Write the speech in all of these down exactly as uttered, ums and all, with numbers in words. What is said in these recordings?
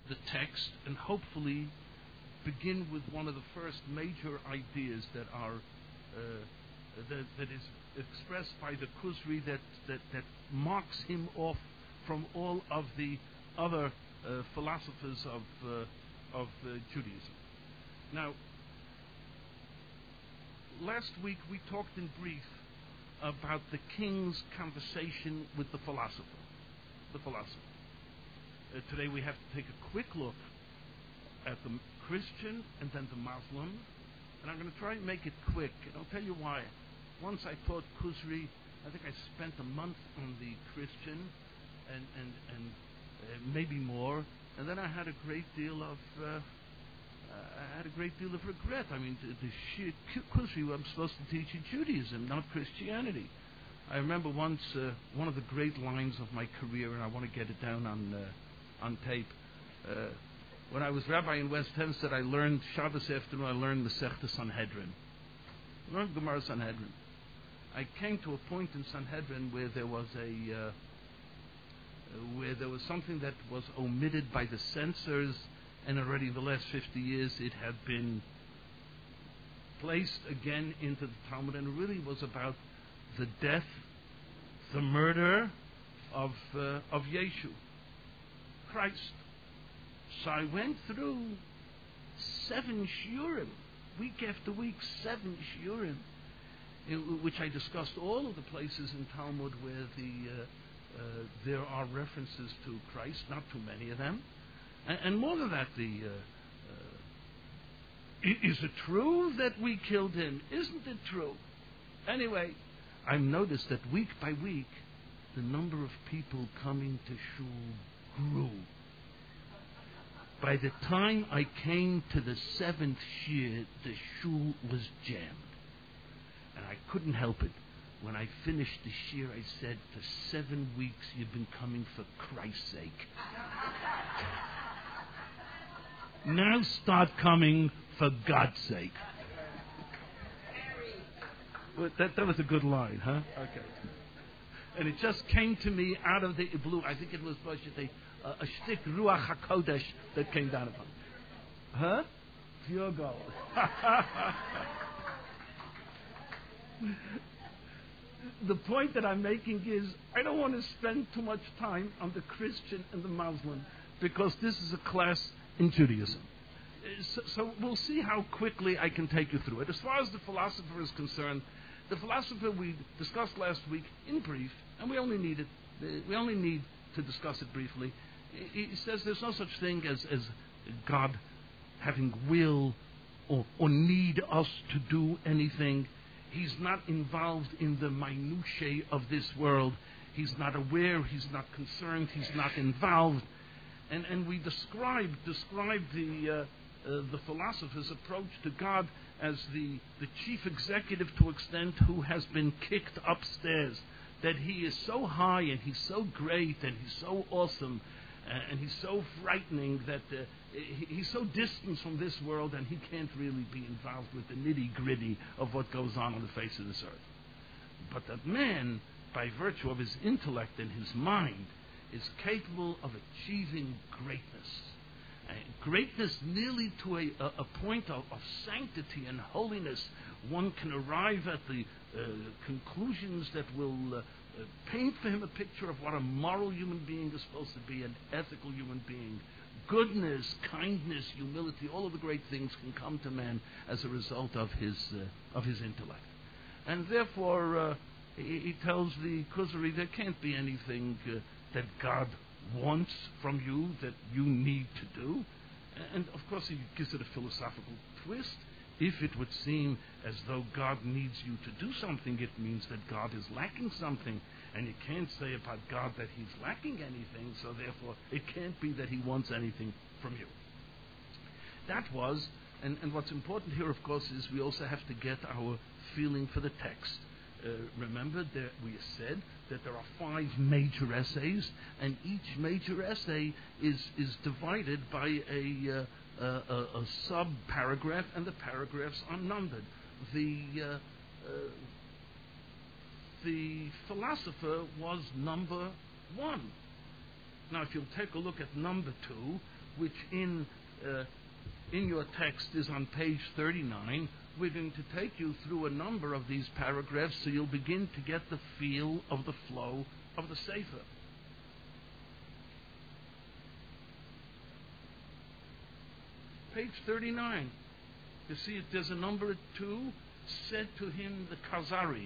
the text and hopefully begin with one of the first major ideas that are uh, that, that is expressed by the Kuzri that, that, that marks him off from all of the other uh, philosophers of uh, of uh, Judaism. Now, last week we talked in brief about the king's conversation with the philosopher. The philosopher. Uh, today we have to take a quick look at the Christian and then the Muslim, and I'm going to try and make it quick. And I'll tell you why. Once I taught Kuzri, I think I spent a month on the Christian, and and and uh, maybe more, and then I had a great deal of uh, I had a great deal of regret. I mean, the, the sheer Kuzri I'm supposed to teach in Judaism, not Christianity. I remember once uh, one of the great lines of my career, and I want to get it down on uh, on tape. Uh, when I was rabbi in West Hempstead, I learned Shabbos afternoon. I learned Masechta Sanhedrin. I learned Gemara Sanhedrin. I came to a point in Sanhedrin where there was a uh, where there was something that was omitted by the censors, and already in the last fifty years it had been placed again into the Talmud, and it really was about the death, the murder of uh, of Yeshu, Christ. So I went through seven shiurim, week after week, seven shiurim, in which I discussed all of the places in Talmud where the uh, uh, there are references to Christ, not too many of them, and, and more than that, the uh, uh, is it true that we killed him? Isn't it true? Anyway, I noticed that week by week, the number of people coming to shul grew. By the time I came to the seventh shir, the shul was jammed. And I couldn't help it. When I finished the shir, I said, for seven weeks you've been coming for Christ's sake. Now start coming for God's sake. Well, that, that was a good line, huh? Okay. And it just came to me out of the blue. I think it was uh, a shtick Ruach HaKodesh that came down upon me. Huh? Pure gold. The point that I'm making is I don't want to spend too much time on the Christian and the Muslim because this is a class in Judaism. So, so we'll see how quickly I can take you through it. As far as the philosopher is concerned, the philosopher we discussed last week in brief, and we only need it, we only need to discuss it briefly. He says there's no such thing as, as God having will or, or need us to do anything. He's not involved in the minutiae of this world. He's not aware. He's not concerned. He's not involved. And and we describe describe the uh, uh, the philosopher's approach to God as the the chief executive to extent who has been kicked upstairs. That he is so high and he's so great and he's so awesome uh, and he's so frightening that uh, he, he's so distant from this world and he can't really be involved with the nitty-gritty of what goes on on the face of this earth. But that man, by virtue of his intellect and his mind, is capable of achieving greatness. Uh, greatness nearly to a, a, a point of, of sanctity and holiness. One can arrive at the uh, conclusions that will uh, uh, paint for him a picture of what a moral human being is supposed to be, an ethical human being. Goodness, kindness, humility, all of the great things can come to man as a result of his uh, of his intellect. And therefore, uh, he, he tells the Kuzari there can't be anything uh, that God wants from you that you need to do. And of course, he gives it a philosophical twist. If it would seem as though God needs you to do something, it means that God is lacking something. And you can't say about God that he's lacking anything, so therefore it can't be that he wants anything from you. That was, and, and what's important here, of course, is we also have to get our feeling for the text. Uh, remember that we said that there are five major essays, and each major essay is, is divided by a... Uh, Uh, a, a sub-paragraph, and the paragraphs are numbered. The uh, uh, the philosopher was number one. Now, if you'll take a look at number two, which in uh, in your text is on page thirty-nine, we're going to take you through a number of these paragraphs so you'll begin to get the feel of the flow of the Sefer. Page thirty-nine. You see it, there's a number two, said to him the Kazari.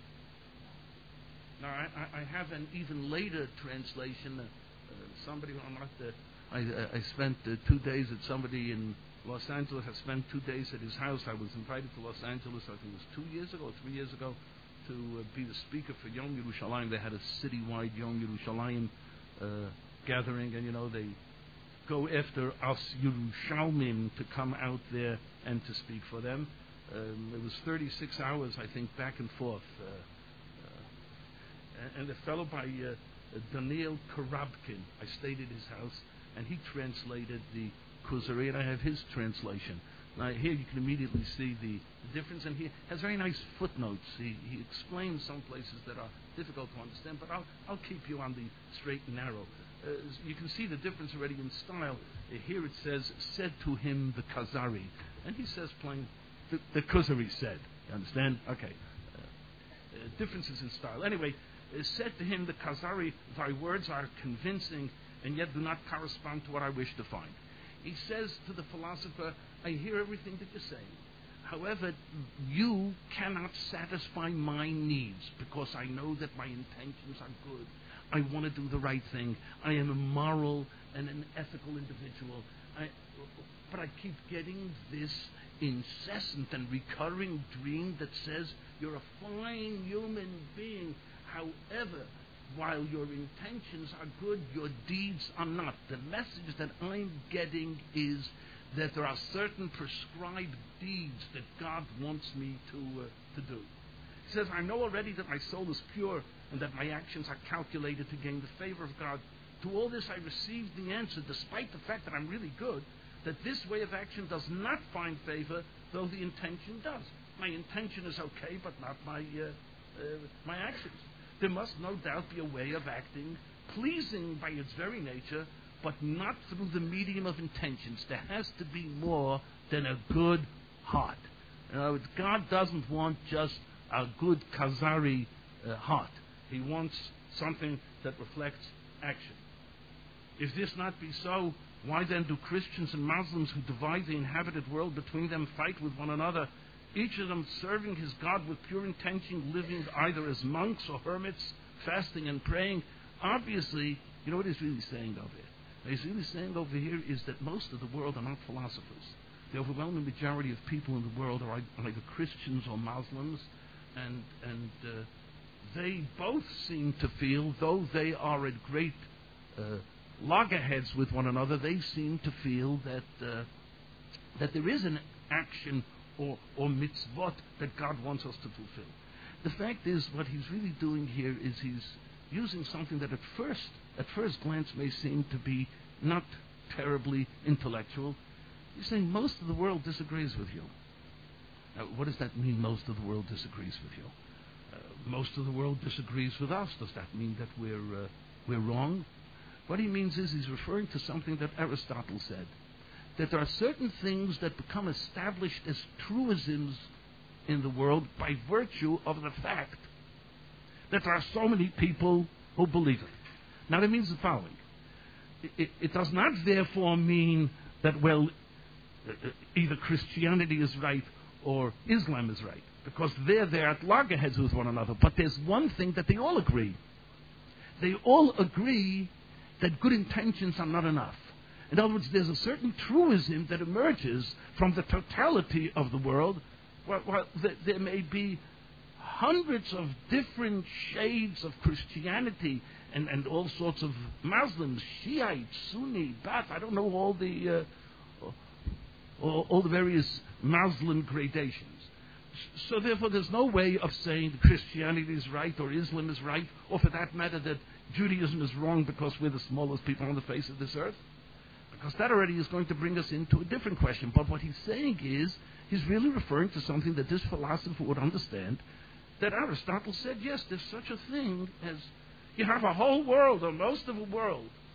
Now, I, I have an even later translation. Uh, uh, somebody, I'm not, uh, I, I spent uh, two days at somebody in Los Angeles. I spent two days at his house. I was invited to Los Angeles, I think it was two years ago, three years ago, to uh, be the speaker for Yom Yerushalayim. They had a citywide Yom Yerushalayim uh, gathering, and you know, they go after us Yerushalmim to come out there and to speak for them. Um, it was thirty-six hours, I think, back and forth. Uh, uh, and a fellow by uh, Daniel Korabkin, I stayed at his house, and he translated the Kuzari, and I have his translation. Now, here you can immediately see the, the difference, and he has very nice footnotes. He, he explains some places that are difficult to understand, but I'll, I'll keep you on the straight and narrow. Uh, you can see the difference already in style. Uh, here it says, said to him the Kazari. And he says plain, the, the Kuzari said. You understand? Okay. Uh, uh, differences in style. Anyway, uh, said to him the Kazari, thy words are convincing and yet do not correspond to what I wish to find. He says to the philosopher, I hear everything that you're saying. However, you cannot satisfy my needs because I know that my intentions are good. I want to do the right thing. I am a moral and an ethical individual. I, but I keep getting this incessant and recurring dream that says you're a fine human being. However, while your intentions are good, your deeds are not. The message that I'm getting is that there are certain prescribed deeds that God wants me to uh, to do. He says, I know already that my soul is pure and that my actions are calculated to gain the favor of God. To all this I received the answer, despite the fact that I'm really good, that this way of action does not find favor, though the intention does. My intention is okay, but not my uh, uh, my actions. There must no doubt be a way of acting pleasing by its very nature, but not through the medium of intentions. There has to be more than a good heart. In other words, God doesn't want just a good Kazari uh, heart. He wants something that reflects action. If this not be so, why then do Christians and Muslims who divide the inhabited world between them fight with one another, each of them serving his God with pure intention, living either as monks or hermits, fasting and praying? Obviously, you know what he's really saying over here? What he's really saying over here is that most of the world are not philosophers. The overwhelming majority of people in the world are either Christians or Muslims, and and uh, they both seem to feel, though they are at great uh, loggerheads with one another, they seem to feel that uh, that there is an action or, or mitzvot that God wants us to fulfill. The fact is, what he's really doing here is he's using something that at first, at first glance may seem to be not terribly intellectual. He's saying most of the world disagrees with you. Now, what does that mean, most of the world disagrees with you? Uh, most of the world disagrees with us. Does that mean that we're, uh, we're wrong? What he means is he's referring to something that Aristotle said, that there are certain things that become established as truisms in the world by virtue of the fact that there are so many people who believe it. Now, that means the following. It, it, it does not therefore mean that, well, either Christianity is right or Islam is right, because they're there at loggerheads with one another. But there's one thing that they all agree. They all agree that good intentions are not enough. In other words, there's a certain truism that emerges from the totality of the world. Well, well, there may be hundreds of different shades of Christianity and, and all sorts of Muslims, Shiite, Sunni, Ba'ath, I don't know all the uh, all, all the various Muslim gradations. So therefore there's no way of saying that Christianity is right or Islam is right, or for that matter that Judaism is wrong because we're the smallest people on the face of this earth. Because that already is going to bring us into a different question. But what he's saying is, he's really referring to something that this philosopher would understand, that Aristotle said, yes, there's such a thing as, you have a whole world, or most of a world,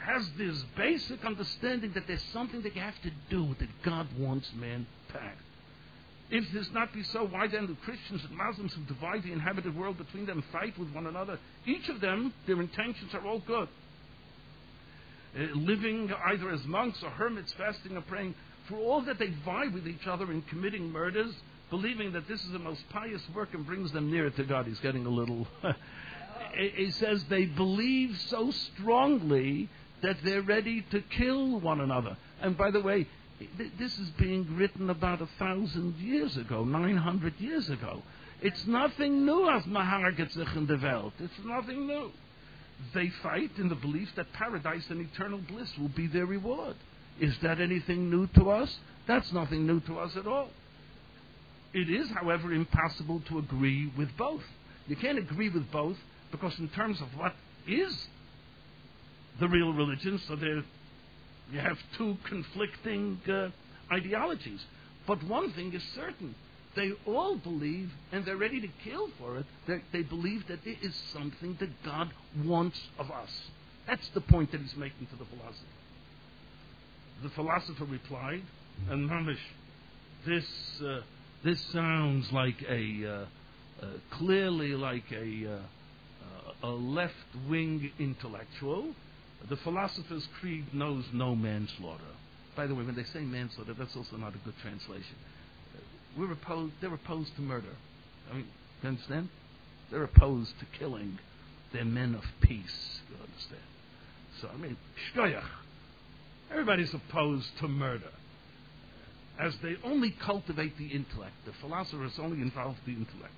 has this basic understanding that there's something that you have to do, that God wants man to act. If this not be so, why then do Christians and Muslims who divide the inhabited world between them fight with one another? Each of them, their intentions are all good. Uh, living either as monks or hermits, fasting or praying, for all that they vie with each other in committing murders, believing that this is the most pious work and brings them nearer to God. He's getting a little... He says they believe so strongly that they're ready to kill one another. And by the way, this is being written about a thousand years ago, nine hundred years ago. It's nothing new as Maharget sich in the Welt. It's nothing new. They fight in the belief that paradise and eternal bliss will be their reward. Is that anything new to us? That's nothing new to us at all. It is, however, impossible to agree with both. You can't agree with both because in terms of what is the real religion, so there you have two conflicting uh, ideologies. But one thing is certain. They all believe, and they're ready to kill for it, that they believe that it is something that God wants of us. That's the point that he's making to the philosopher. The philosopher replied, and Mamish, this, uh, this sounds like a, uh, uh, clearly like a, uh, a left-wing intellectual. The philosopher's creed knows no manslaughter. By the way, when they say manslaughter, that's also not a good translation. We're opposed, they're opposed to murder. I mean, you understand? They're opposed to killing. They're men of peace, you understand? So, I mean, shkoyach. Everybody's opposed to murder. As they only cultivate the intellect. The philosopher is only involved in the intellect.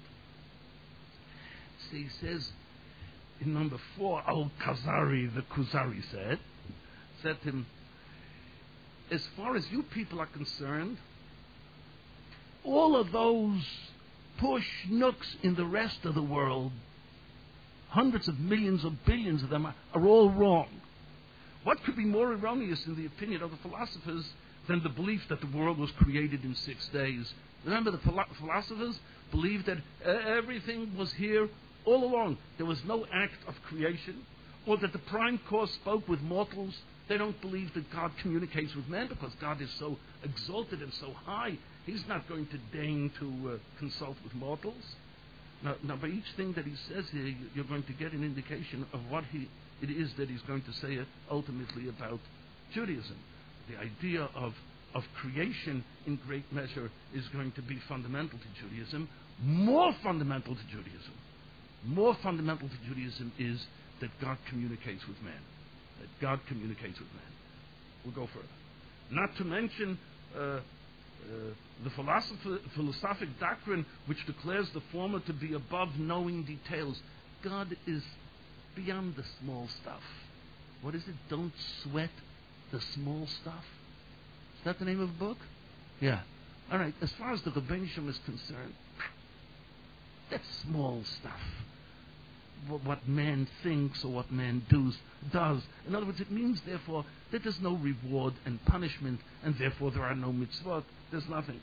See, he says, in number four, Al-Khazari, the Khuzari said, said to him, as far as you people are concerned, all of those poor schnooks in the rest of the world, hundreds of millions or billions of them, are, are all wrong. What could be more erroneous in the opinion of the philosophers than the belief that the world was created in six days? Remember, the philo- philosophers believed that uh, everything was here all along. There was no act of creation, or that the prime cause spoke with mortals. They don't believe that God communicates with men because God is so exalted and so high. He's not going to deign to uh, consult with mortals. Now, now, by each thing that he says here, you're going to get an indication of what he, it is that he's going to say ultimately about Judaism. The idea of, of creation in great measure is going to be fundamental to Judaism. More fundamental to Judaism. More fundamental to Judaism is that God communicates with man. That God communicates with man. We'll go further. Not to mention uh, uh, the philosoph- philosophic doctrine which declares the former to be above knowing details. God is beyond the small stuff. What is it? Don't sweat the small stuff. Is that the name of the book? Yeah. All right. As far as the Rebbeinu Shem is concerned, that's small stuff. What man thinks or what man does, does. In other words, it means, therefore, that there's no reward and punishment, and therefore there are no mitzvot. There's nothing.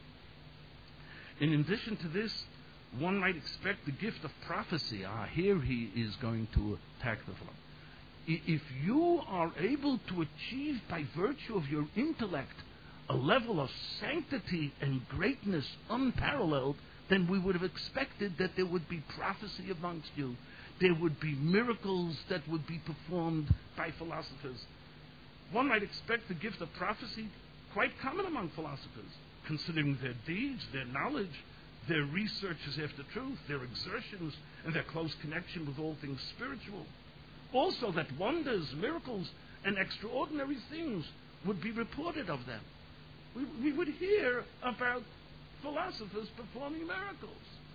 In addition to this, one might expect the gift of prophecy. Ah, here he is going to attack the flow. If you are able to achieve by virtue of your intellect a level of sanctity and greatness unparalleled, then we would have expected that there would be prophecy amongst you. There would be miracles that would be performed by philosophers. One might expect the gift of prophecy quite common among philosophers, considering their deeds, their knowledge, their researches after truth, their exertions, and their close connection with all things spiritual. Also that wonders, miracles, and extraordinary things would be reported of them. We, we would hear about philosophers performing miracles.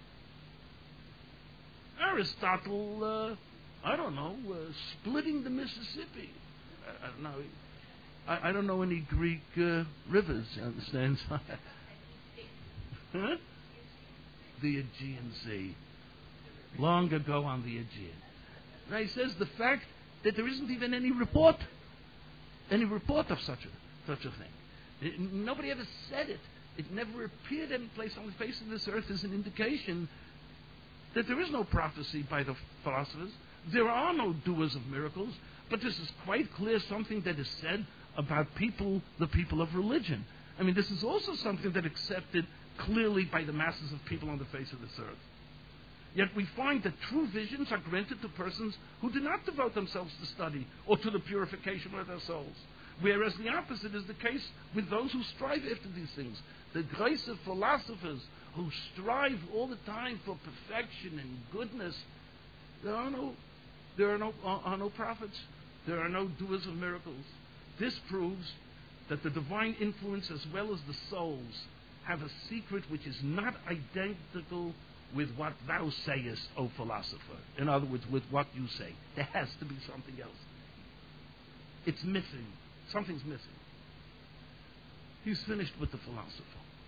Aristotle, uh, I don't know, uh, splitting the Mississippi. I, I don't know. I, I don't know any Greek uh, rivers, you understand? Huh? The Aegean Sea. Long ago on the Aegean. Now he says the fact that there isn't even any report, any report of such a, such a thing. It, nobody ever said it. It never appeared any place on the face of this earth as an indication that there is no prophecy by the philosophers. There are no doers of miracles. But this is quite clear something that is said about people, the people of religion. I mean, this is also something that is accepted clearly by the masses of people on the face of this earth. Yet we find that true visions are granted to persons who do not devote themselves to study or to the purification of their souls. Whereas the opposite is the case with those who strive after these things. The grace of philosophers who strive all the time for perfection and goodness. There are no, there are no, are no prophets. There are no doers of miracles. This proves that the divine influence as well as the souls have a secret which is not identical with what thou sayest, O philosopher. In other words, with what you say. There has to be something else. It's missing. Something's missing. He's finished with the philosopher.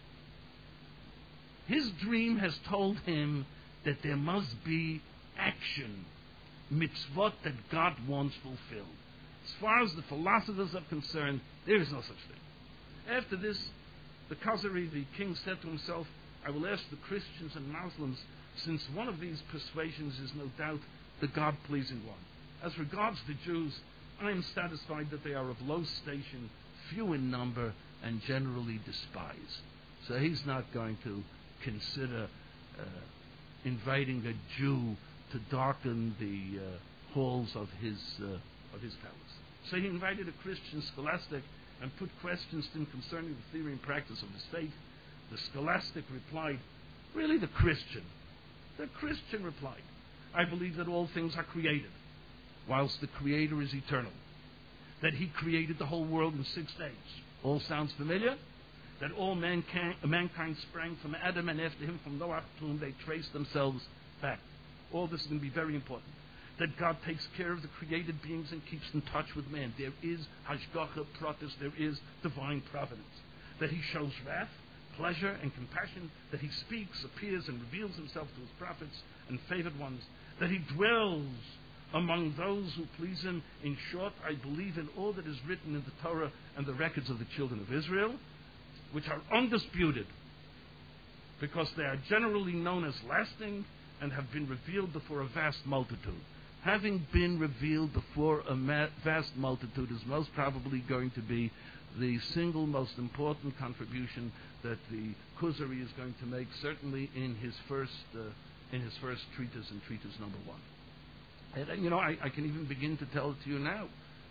His dream has told him that there must be action, mitzvot that God wants fulfilled. As far as the philosophers are concerned, there is no such thing. After this, the Khazari, the king, said to himself, I will ask the Christians and Muslims, since one of these persuasions is no doubt the God-pleasing one. As regards the Jews, I am satisfied that they are of low station, few in number, and generally despised. So he's not going to consider uh, inviting a Jew to darken the uh, halls of his uh, of his palace. So he invited a Christian scholastic and put questions to him concerning the theory and practice of his faith. The scholastic replied, really the Christian. The Christian replied, I believe that all things are created, whilst the Creator is eternal. That He created the whole world in six days. All sounds familiar? That all mankind, mankind sprang from Adam, and after him from Noah, to whom they traced themselves back. All this is going to be very important. That God takes care of the created beings and keeps in touch with man. There is hashgacha pratis, there is divine providence. That He shows wrath, pleasure, and compassion. That He speaks, appears, and reveals Himself to His prophets and favored ones. That He dwells among those who please Him. In short, I believe in all that is written in the Torah and the records of the children of Israel, which are undisputed, because they are generally known as lasting and have been revealed before a vast multitude. Having been revealed before a ma- vast multitude is most probably going to be the single most important contribution that the Kuzari is going to make, certainly in his first uh, in his first treatise, and treatise number one. And, you know, I, I can even begin to tell it to you now.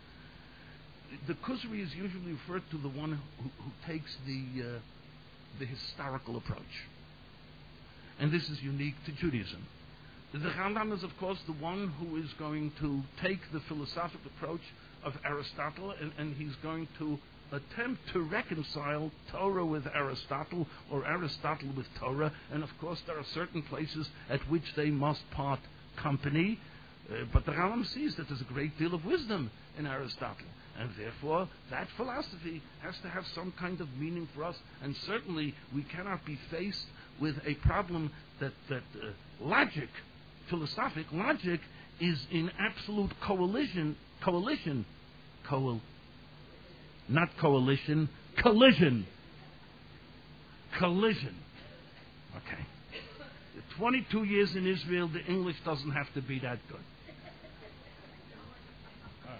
The Kuzari is usually referred to the one who, who takes the uh, the historical approach, and this is unique to Judaism. The Rambam is, of course, the one who is going to take the philosophic approach of Aristotle, and, and he's going to attempt to reconcile Torah with Aristotle, or Aristotle with Torah, and of course there are certain places at which they must part company, uh, but the Rambam sees that there's a great deal of wisdom in Aristotle, and therefore that philosophy has to have some kind of meaning for us, and certainly we cannot be faced with a problem that, that uh, logic, philosophic logic, is in absolute coalition, coalition, coal, not coalition, collision, collision. Okay. twenty-two years in Israel, the English doesn't have to be that good. All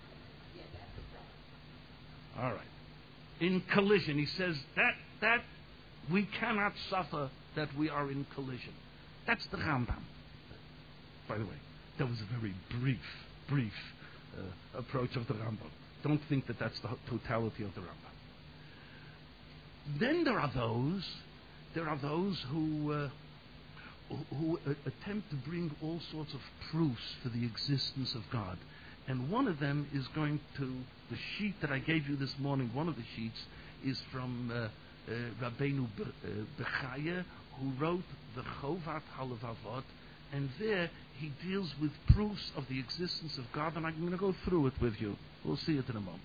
right. All right. In collision, he says that that we cannot suffer that we are in collision. That's the Rambam. By the way, that was a very brief, brief uh, approach of the Rambam. Don't think that that's the totality of the Rambam. Then there are those, there are those who uh, who, who uh, attempt to bring all sorts of proofs for the existence of God, and one of them is going to the sheet that I gave you this morning. One of the sheets is from uh, uh, Rabbeinu Bechaya, who wrote the Chovat Halavavot, and there he deals with proofs of the existence of God, and I'm going to go through it with you. We'll see it in a moment.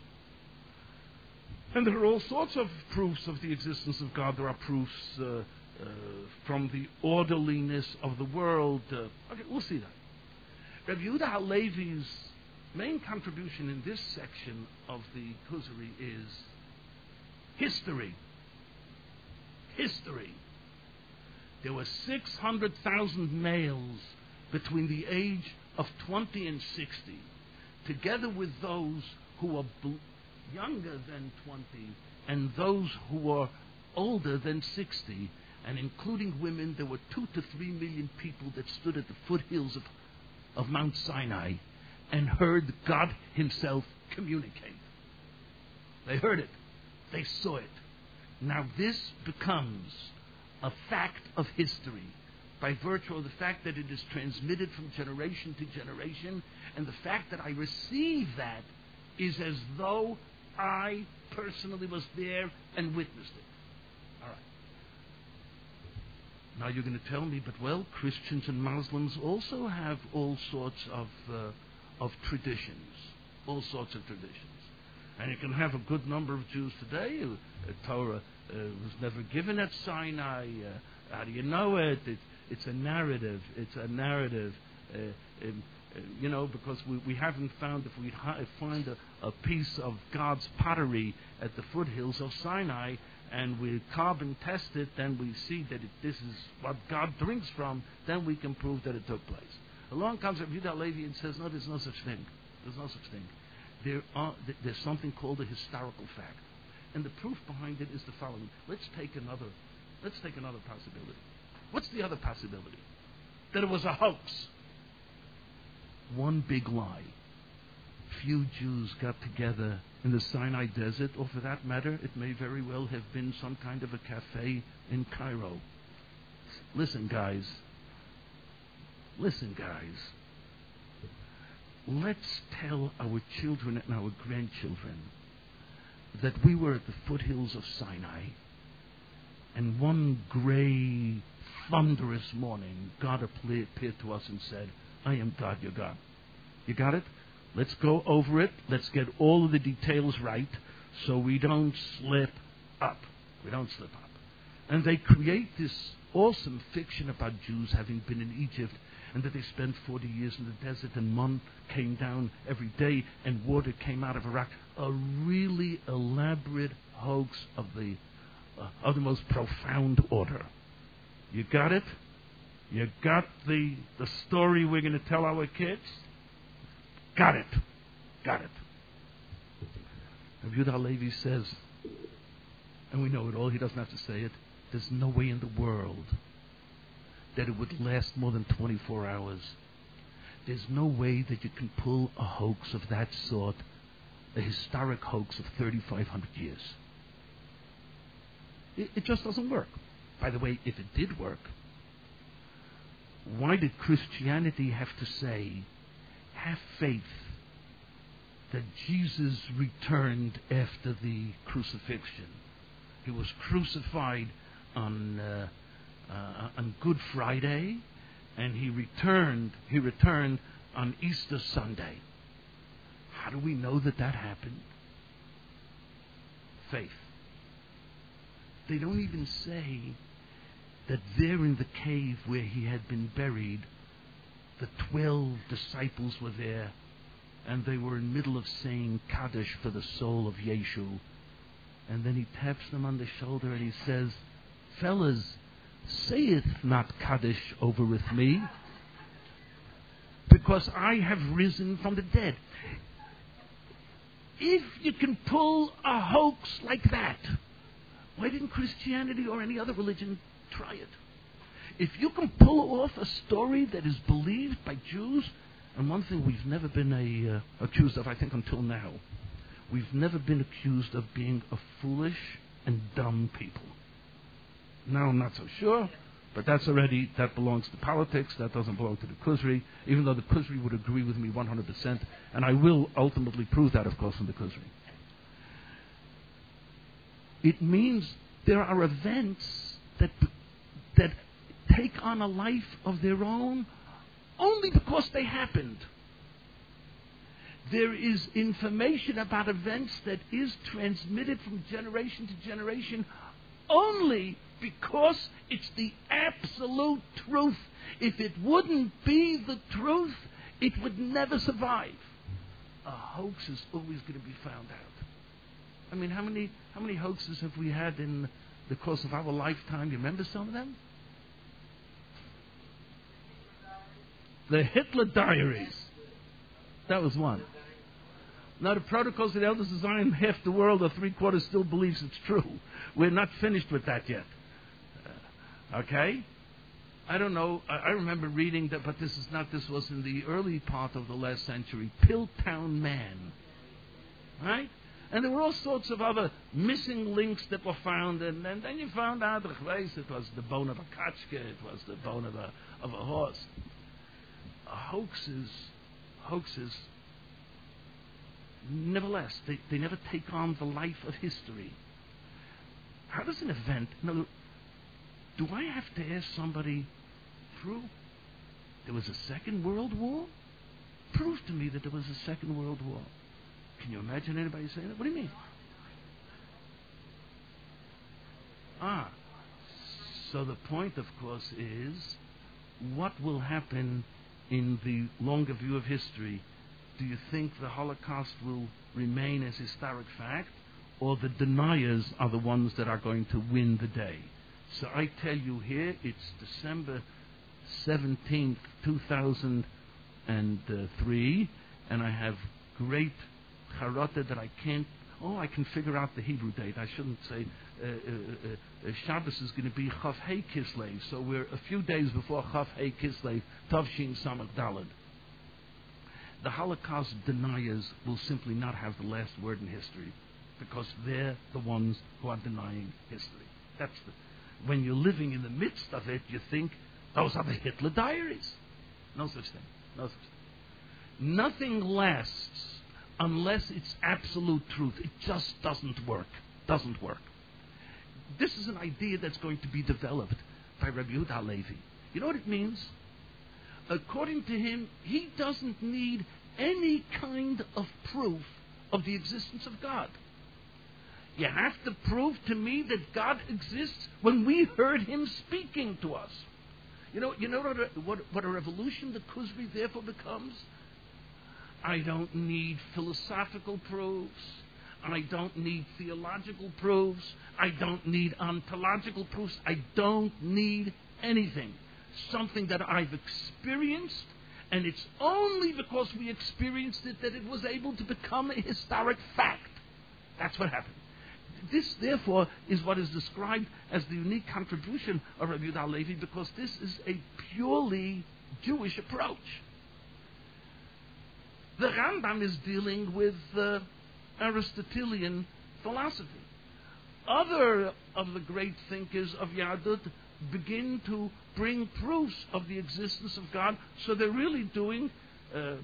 And there are all sorts of proofs of the existence of God. There are proofs uh, uh, from the orderliness of the world. Uh, okay, we'll see that. Rabbi Yehuda Halevi's main contribution in this section of the Kuzari is history. History. There were six hundred thousand males between the age of twenty and sixty. together with those who are bl- younger than twenty and those who are older than sixty, and including women, there were two to three million people that stood at the foothills of, of Mount Sinai and heard God Himself communicate. They heard it. They saw it. Now this becomes a fact of history by virtue of the fact that it is transmitted from generation to generation, and the fact that I receive that is as though I personally was there and witnessed it. All right. Now you're going to tell me, but well, Christians and Muslims also have all sorts of uh, of traditions, all sorts of traditions. And you can have a good number of Jews today. Uh, Torah uh, was never given at Sinai. Uh, how do you know it? it? It's a narrative. It's a narrative. Uh, um, uh, you know, because we, we haven't found, if we ha- find a, a piece of God's pottery at the foothills of Sinai, and we carbon test it, then we see that it, this is what God drinks from, then we can prove that it took place. Along comes Rabbi Yehuda Halevi and says, no, there's no such thing. There's no such thing. There are, there's something called a historical fact. And the proof behind it is the following. Let's take another, let's take another possibility. What's the other possibility? That it was a hoax. One big lie. Few Jews got together in the Sinai desert, or for that matter, it may very well have been some kind of a cafe in Cairo. Listen, guys. Listen, guys. Let's tell our children and our grandchildren that we were at the foothills of Sinai, and one gray, thunderous morning, God appeared to us and said, I am God, your God. You got it? Let's go over it. Let's get all of the details right so we don't slip up. We don't slip up. And they create this awesome fiction about Jews having been in Egypt, and that they spent forty years in the desert, and man came down every day and water came out of a rock. A really elaborate hoax of the uh, of the most profound order. You got it? You got the the story we're going to tell our kids? Got it. Got it. Rabbi Yehuda Halevi says, and we know it all, he doesn't have to say it, there's no way in the world that it would last more than twenty-four hours. There's no way that you can pull a hoax of that sort, a historic hoax of thirty-five hundred years. It, it just doesn't work. By the way, if it did work, why did Christianity have to say, have faith that Jesus returned after the crucifixion? He was crucified on uh, uh, on Good Friday, and he returned. He returned on Easter Sunday. How do we know that that happened? Faith. They don't even say that there in the cave where he had been buried, the twelve disciples were there, and they were in the middle of saying Kaddish for the soul of Yeshu. And then he taps them on the shoulder and he says, fellas, sayeth not Kaddish over with me, because I have risen from the dead. If you can pull a hoax like that, why didn't Christianity or any other religion try it? If you can pull off a story that is believed by Jews, and one thing we've never been a, uh, accused of, I think until now, we've never been accused of being a foolish and dumb people. Now I'm not so sure, but that's already, that belongs to politics, that doesn't belong to the Kuzri, even though the Kuzri would agree with me one hundred percent, and I will ultimately prove that, of course, in the Kuzri. It means there are events that that take on a life of their own only because they happened. There is information about events that is transmitted from generation to generation only because it's the absolute truth. If it wouldn't be the truth, it would never survive. A hoax is always going to be found out. I mean, how many how many hoaxes have we had in the course of our lifetime? You remember some of them? The Hitler Diaries. That was one. Now, the Protocols of the Elders of Zion, half the world or three quarters still believes it's true. We're not finished with that yet. Uh, okay? I don't know. I, I remember reading that, but this is not, this was in the early part of the last century. Piltdown Man. Right? And there were all sorts of other missing links that were found, and, and then you found out, it was the bone of a kachka, it was the bone of a, of a horse. Uh, hoaxes, hoaxes, nevertheless, they, they never take on the life of history. How does an event, no, do I have to ask somebody, prove there was a Second World War? Prove to me that there was a Second World War. Can you imagine anybody saying that? What do you mean? Ah, so the point, of course, is what will happen in the longer view of history? Do you think the Holocaust will remain as historic fact, or the deniers are the ones that are going to win the day? So I tell you here, it's December seventeenth, two thousand three, and I have great charata that I can't, oh, I can figure out the Hebrew date. I shouldn't say, uh, uh, uh, Shabbos is going to be Chav Hei Kislev, so we're a few days before Chav Hei Kislev, Tavshin Samach Daled. The Holocaust deniers will simply not have the last word in history, because they're the ones who are denying history. That's the, when you're living in the midst of it, you think, those are the Hitler diaries. No such thing. No such thing. Nothing lasts unless it's absolute truth. It just doesn't work. Doesn't work. This is an idea that's going to be developed by Rabbi Yehuda Halevi. You know what it means? According to him, he doesn't need any kind of proof of the existence of God. You have to prove to me that God exists when we heard him speaking to us. You know, you know what a, what, what a revolution the Kuzri therefore becomes? I don't need philosophical proofs. I don't need theological proofs. I don't need ontological proofs. I don't need anything. Something that I've experienced, and it's only because we experienced it that it was able to become a historic fact. That's what happened. This, therefore, is what is described as the unique contribution of Rabbi Yehuda Halevi, because this is a purely Jewish approach. The Rambam is dealing with uh, Aristotelian philosophy. Other of the great thinkers of Yahudut begin to bring proofs of the existence of God, so they're really doing uh,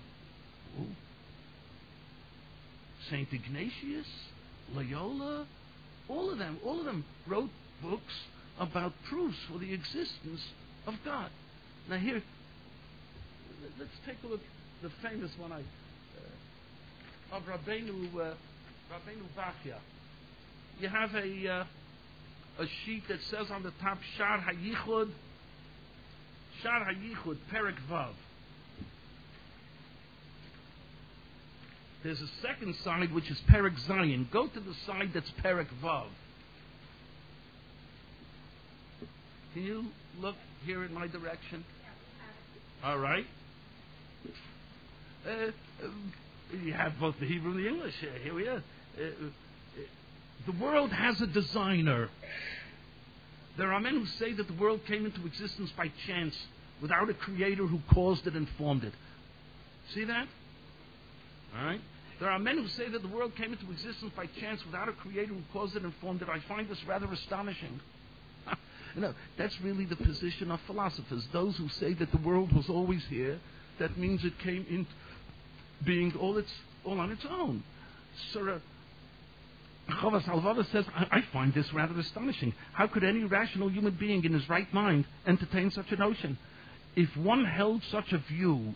Saint Ignatius, Loyola, all of them, all of them wrote books about proofs for the existence of God. Now here, let's take a look. The famous one I, uh, of Rabbeinu, uh, Rabbeinu Bachya. You have a uh, a sheet that says on the top Shar HaYichud, Shar HaYichud, Perek Vav. There's a second side which is Perek Zayin. Go to the side that's Perek Vav. Can you look here in my direction? All right. Uh, uh, you have both the Hebrew and the English. Uh, here we are. Uh, uh, the world has a designer. There are men who say that the world came into existence by chance, without a creator who caused it and formed it. See that? All right. There are men who say that the world came into existence by chance, without a creator who caused it and formed it. I find this rather astonishing. You know, that's really the position of philosophers. Those who say that the world was always here, that means it came into being all its all on its own. Surah Chavas Halvava says, I, I find this rather astonishing. How could any rational human being in his right mind entertain such a notion? If one held such a view,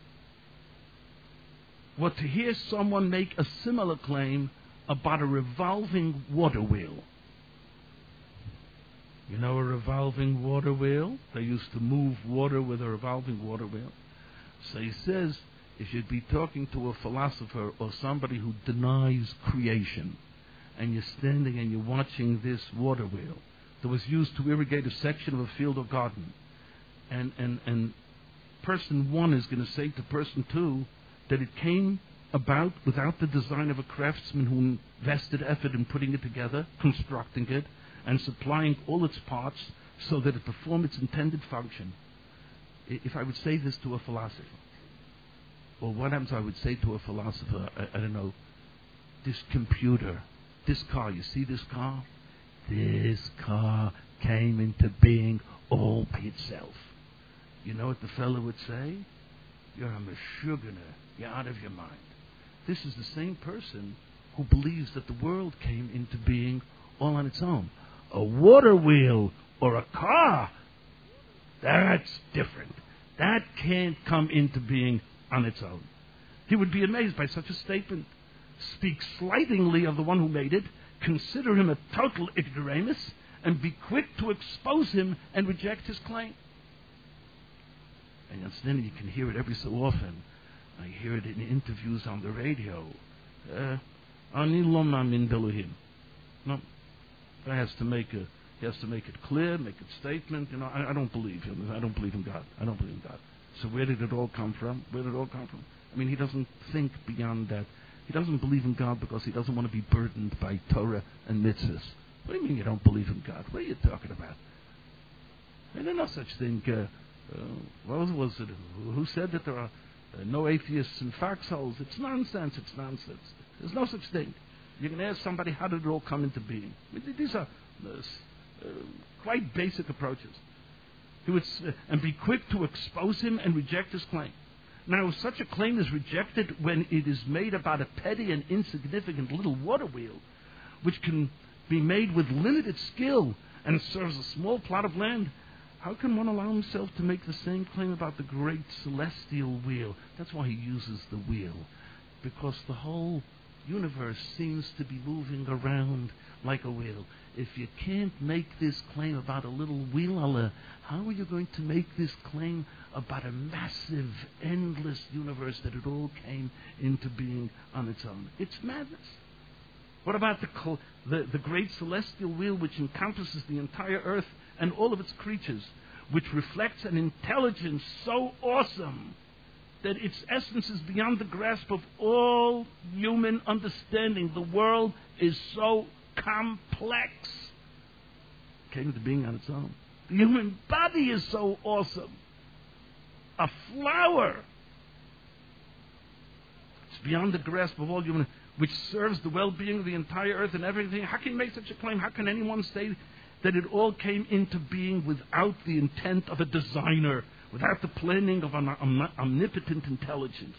were to hear someone make a similar claim about a revolving water wheel. You know a revolving water wheel? They used to move water with a revolving water wheel. So he says, if you'd be talking to a philosopher or somebody who denies creation, and you're standing and you're watching this water wheel that was used to irrigate a section of a field or garden, and, and, and person one is going to say to person two that it came about without the design of a craftsman who invested effort in putting it together, constructing it, and supplying all its parts so that it perform its intended function. If I would say this to a philosopher, or what happens I would say to a philosopher, I, I don't know, this computer, this car, you see this car? This car came into being all by itself. You know what the fellow would say? You're a meshugana. You're out of your mind. This is the same person who believes that the world came into being all on its own. A water wheel or a car, that's different. That can't come into being on its own. He would be amazed by such a statement. Speak slightingly of the one who made it, consider him a total ignoramus, and be quick to expose him and reject his claim. And then you can hear it every so often. I hear it in interviews on the radio. Ani lo ma'amin b'Elohim. No, he has to make a, he has to make it clear, make a statement. You know, I, I don't believe him. I don't believe in God. I don't believe in God. So where did it all come from? Where did it all come from? I mean, he doesn't think beyond that. He doesn't believe in God because he doesn't want to be burdened by Torah and mitzvahs. What do you mean you don't believe in God? What are you talking about? There's no such thing. Uh, uh, what was, was it? Who said that there are uh, no atheists in foxholes? It's nonsense. It's nonsense. There's no such thing. You can ask somebody, how did it all come into being? These are uh, uh, quite basic approaches. He would, uh, and be quick to expose him and reject his claim. Now, such a claim is rejected when it is made about a petty and insignificant little water wheel, which can be made with limited skill and serves a small plot of land. How can one allow himself to make the same claim about the great celestial wheel? That's why he uses the wheel, because the whole universe seems to be moving around like a wheel. If you can't make this claim about a little wheel, how are you going to make this claim about a massive, endless universe that it all came into being on its own? It's madness. What about the, the, the great celestial wheel which encompasses the entire earth and all of its creatures, which reflects an intelligence so awesome that its essence is beyond the grasp of all human understanding? The world is so complex. It came into being on its own. The human body is so awesome. A flower. It's beyond the grasp of all human, which serves the well-being of the entire earth and everything. How can you make such a claim? How can anyone say that it all came into being without the intent of a designer, without the planning of an omnipotent intelligence?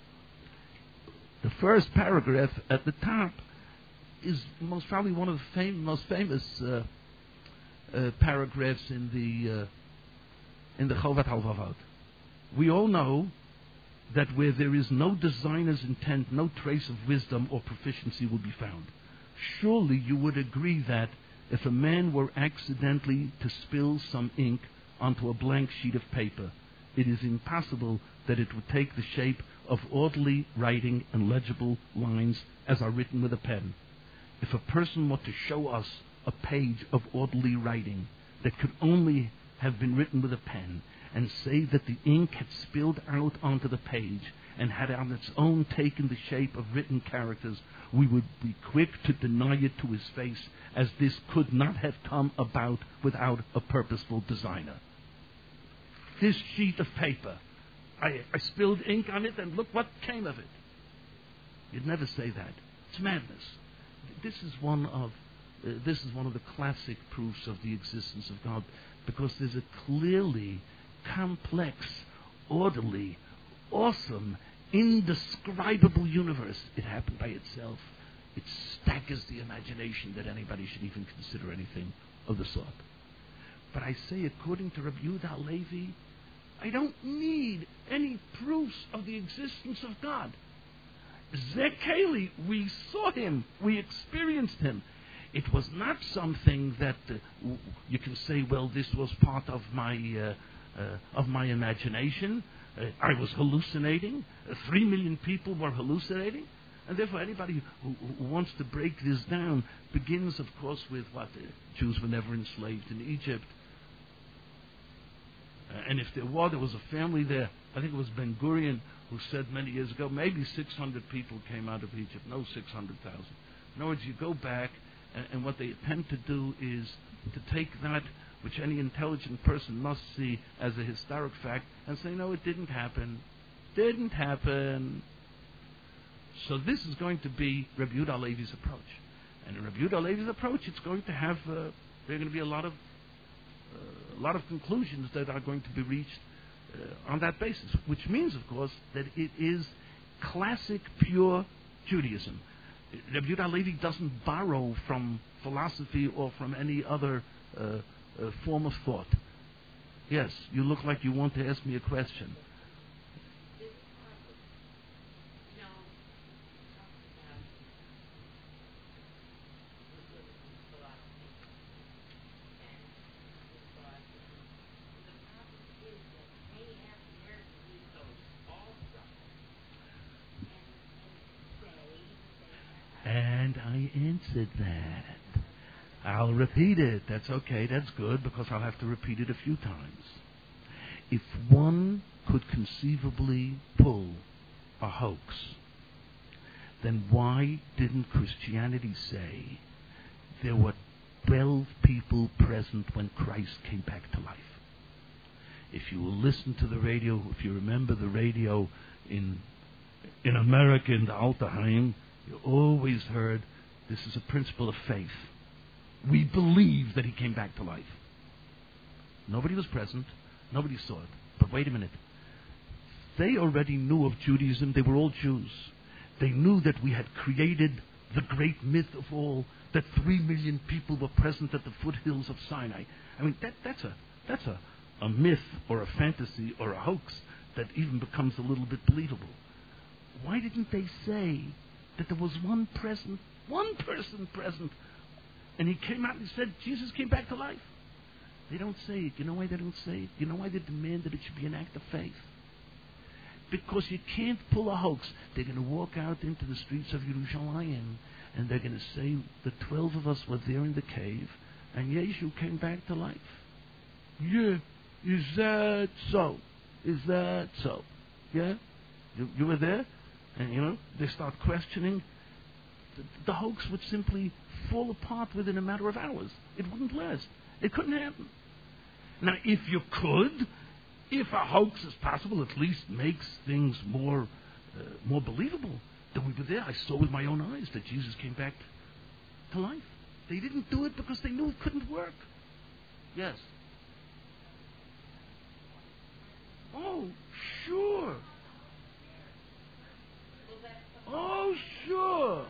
The first paragraph at the top is most probably one of the fam- most famous uh, uh, paragraphs in the uh, in the Chovat HaLevavot. We all know that where there is no designer's intent, no trace of wisdom or proficiency will be found. Surely you would agree that if a man were accidentally to spill some ink onto a blank sheet of paper, it is impossible that it would take the shape of orderly writing and legible lines as are written with a pen. If a person were to show us a page of orderly writing that could only have been written with a pen, and say that the ink had spilled out onto the page and had on its own taken the shape of written characters, we would be quick to deny it to his face, as this could not have come about without a purposeful designer. This sheet of paper, I, I spilled ink on it, and look what came of it. You'd never say that. It's madness. This is one of uh, this is one of the classic proofs of the existence of God, because there's a clearly complex, orderly, awesome, indescribable universe. It happened by itself. It staggers the imagination that anybody should even consider anything of the sort. But I say, according to Rabbi Yehuda Halevi, I don't need any proofs of the existence of God. Zekeli, we saw him, we experienced him. It was not something that uh, you can say, well, this was part of my uh, uh, of my imagination. Uh, I was hallucinating. Uh, three million people were hallucinating. And therefore, anybody who, who wants to break this down begins, of course, with what? The Jews were never enslaved in Egypt. Uh, and if there were, there was a family there. I think it was Ben Gurion who said many years ago, maybe six hundred people came out of Egypt, no six hundred thousand. In other words, you go back, and, and what they attempt to do is to take that which any intelligent person must see as a historic fact and say, no, it didn't happen. Didn't happen. So this is going to be Rabbi Yehuda Halevi's approach. And in Rabbi Yehuda Halevi's approach, it's going to have, uh, there are going to be a lot of, uh, a lot of conclusions that are going to be reached uh, on that basis, which means, of course, that it is classic, pure Judaism. Rabbi Yehuda Halevi doesn't borrow from philosophy or from any other uh, uh, form of thought. Yes, you look like you want to ask me a question. And I answered that. I'll repeat it. That's okay. That's good, because I'll have to repeat it a few times. If one could conceivably pull a hoax, then why didn't Christianity say there were twelve people present when Christ came back to life? If you will listen to the radio, if you remember the radio in in America, in the Alterheim, you always heard, this is a principle of faith. We believe that he came back to life. Nobody was present. Nobody saw it. But wait a minute. They already knew of Judaism. They were all Jews. They knew that we had created the great myth of all, that three million people were present at the foothills of Sinai. I mean, that, that's a that's a, a myth or a fantasy or a hoax that even becomes a little bit believable. Why didn't they say that there was one present, one person present, and he came out and said Jesus came back to life? They don't say it. You know why they don't say it? You know why they demand that it should be an act of faith? Because you can't pull a hoax. They're going to walk out into the streets of Yerushalayim, and they're going to say the twelve of us were there in the cave, and Yeshu came back to life. Yeah, is that so? Is that so? Yeah? You, you were there? And, you know, they start questioning. The, the hoax would simply fall apart within a matter of hours. It wouldn't last. It couldn't happen. Now, if you could, if a hoax is possible, at least makes things more uh, more believable. Then we were there. I saw with my own eyes that Jesus came back to life. They didn't do it because they knew it couldn't work. Yes. Oh, sure. Oh, sure.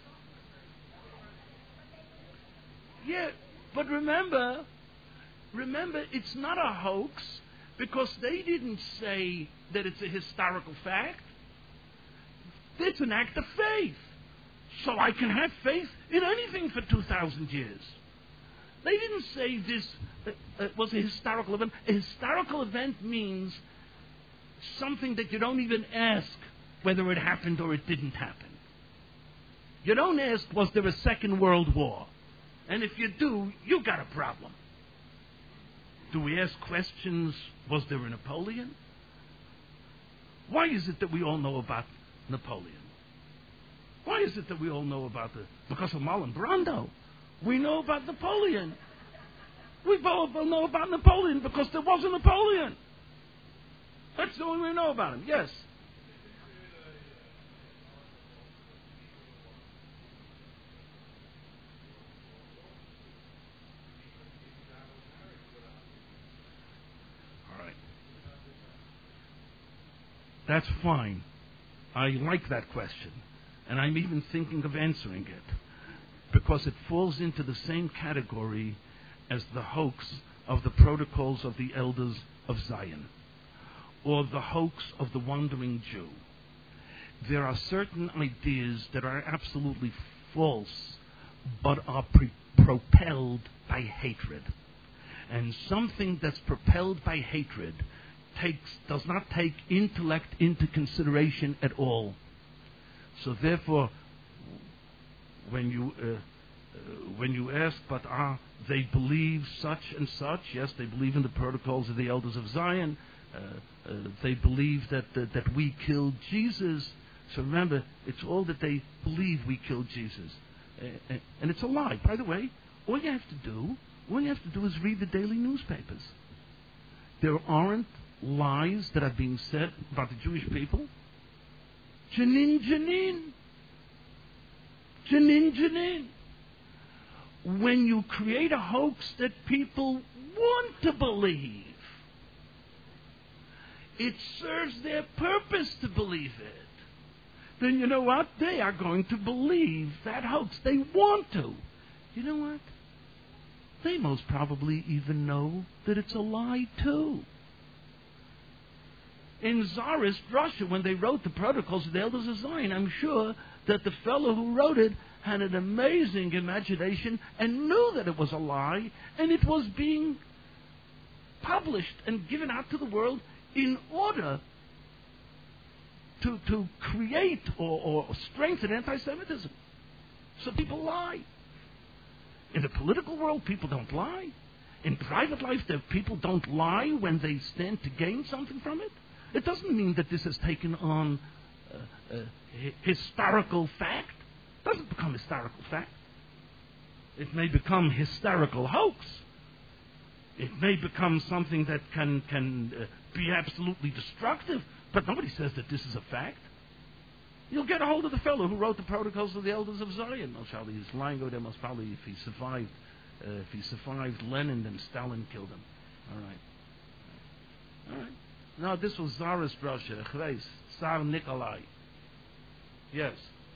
Yeah, but remember, remember, it's not a hoax because they didn't say that it's a historical fact. It's an act of faith. So I can have faith in anything for two thousand years. They didn't say this uh, uh, was a historical event. A historical event means something that you don't even ask whether it happened or it didn't happen. You don't ask, was there a Second World War? And if you do, you got a problem. Do we ask questions, was there a Napoleon? Why is it that we all know about Napoleon? Why is it that we all know about the... Because of Marlon Brando. We know about Napoleon. We both know about Napoleon because there was a Napoleon. That's the only way we know about him. Yes. All right. That's fine. I like that question. And I'm even thinking of answering it. Because it falls into the same category as the hoax of the protocols of the elders of Zion, or the hoax of the wandering Jew. There are certain ideas that are absolutely false, but are pre- propelled by hatred. And something that's propelled by hatred takes does not take intellect into consideration at all. So therefore, when you uh, uh, when you ask, but are they believe such and such? Yes, they believe in the protocols of the elders of Zion. uh, uh, they believe that, uh, that we killed Jesus. So remember, it's all that they believe we killed Jesus. Uh, and it's a lie. By the way, all you have to do, all you have to do is read the daily newspapers. There aren't lies that are being said about the Jewish people. Janin, Janin. Janin, Janin. When you create a hoax that people want to believe, it serves their purpose to believe it. Then you know what? They are going to believe that hoax. They want to. You know what? They most probably even know that it's a lie too. In Tsarist Russia, when they wrote the Protocols of the Elders of Zion, I'm sure that the fellow who wrote it had an amazing imagination and knew that it was a lie, and it was being published and given out to the world in order to, to create or, or strengthen anti-Semitism. So people lie. In the political world, people don't lie. In private life, the people don't lie when they stand to gain something from it. It doesn't mean that this has taken on uh, uh, historical fact. It doesn't become historical fact. It may become hysterical hoax. It may become something that can, can uh, be absolutely destructive, but nobody says that this is a fact. You'll get a hold of the fellow who wrote the Protocols of the Elders of Zion. Most probably he's lying over there. Most probably if he survived, uh, if he survived Lenin, then Stalin killed him. All right. All right. No, this was Tsarist Russia. Tsar Nikolai. Yes.